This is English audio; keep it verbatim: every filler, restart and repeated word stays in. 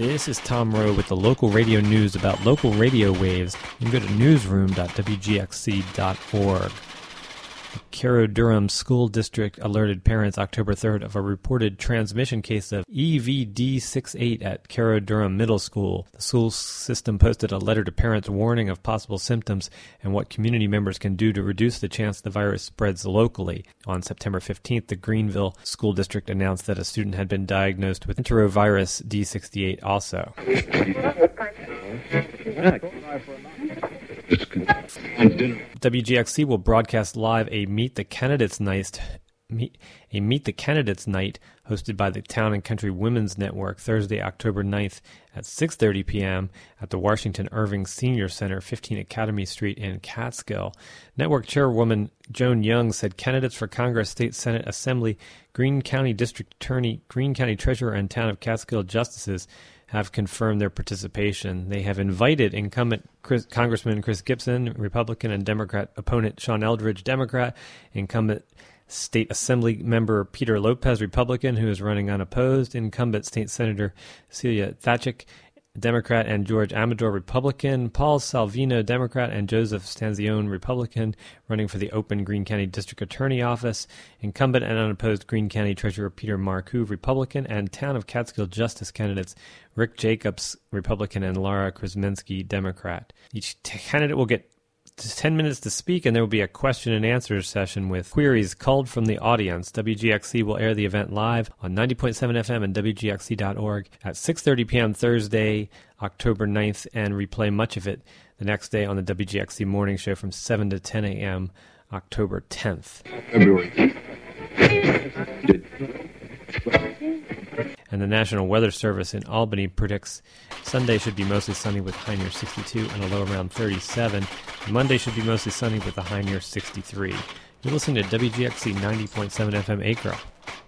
This is Tom Rowe with the local radio news about local radio waves. You can go to newsroom dot w g x c dot org. The Cairo Durham School District alerted parents October third of a reported transmission case of E V D sixty-eight at Cairo Durham Middle School. The school system posted a letter to parents warning of possible symptoms and what community members can do to reduce the chance the virus spreads locally. On September fifteenth, the Greenville School District announced that a student had been diagnosed with enterovirus D sixty-eight also. W G X C will broadcast live a Meet the Candidates Night, a Meet the Candidates Night hosted by the Town and Country Women's Network Thursday, October ninth at six thirty p.m. at the Washington Irving Senior Center, fifteen Academy Street in Catskill. Network Chairwoman Joan Young said candidates for Congress, State Senate, Assembly, Greene County District Attorney, Greene County Treasurer, and Town of Catskill Justices have confirmed their participation. They have invited incumbent Chris, Congressman Chris Gibson, Republican, and Democrat opponent Sean Eldridge, Democrat, incumbent State Assembly member Peter Lopez, Republican, who is running unopposed, incumbent State Senator Celia Thachik, Democrat, and George Amador, Republican, Paul Salvino, Democrat, and Joseph Stanzione, Republican, running for the open Greene County District Attorney office, incumbent and unopposed Greene County Treasurer Peter Marcoux, Republican, and Town of Catskill Justice candidates Rick Jacobs, Republican, and Laura Krasminski, Democrat. Each t- candidate will get ten minutes to speak, and there will be a question and answer session with queries called from the audience. W G X C will air the event live on ninety point seven F M and W G X C dot org at six thirty p.m. Thursday, October ninth, and replay much of it the next day on the W G X C Morning Show from seven to ten a.m. October tenth. February. And the National Weather Service in Albany predicts Sunday should be mostly sunny with high near sixty-two and a low around thirty-seven. Monday should be mostly sunny with a high near sixty-three. You're listening to W G X C ninety point seven F M Acre.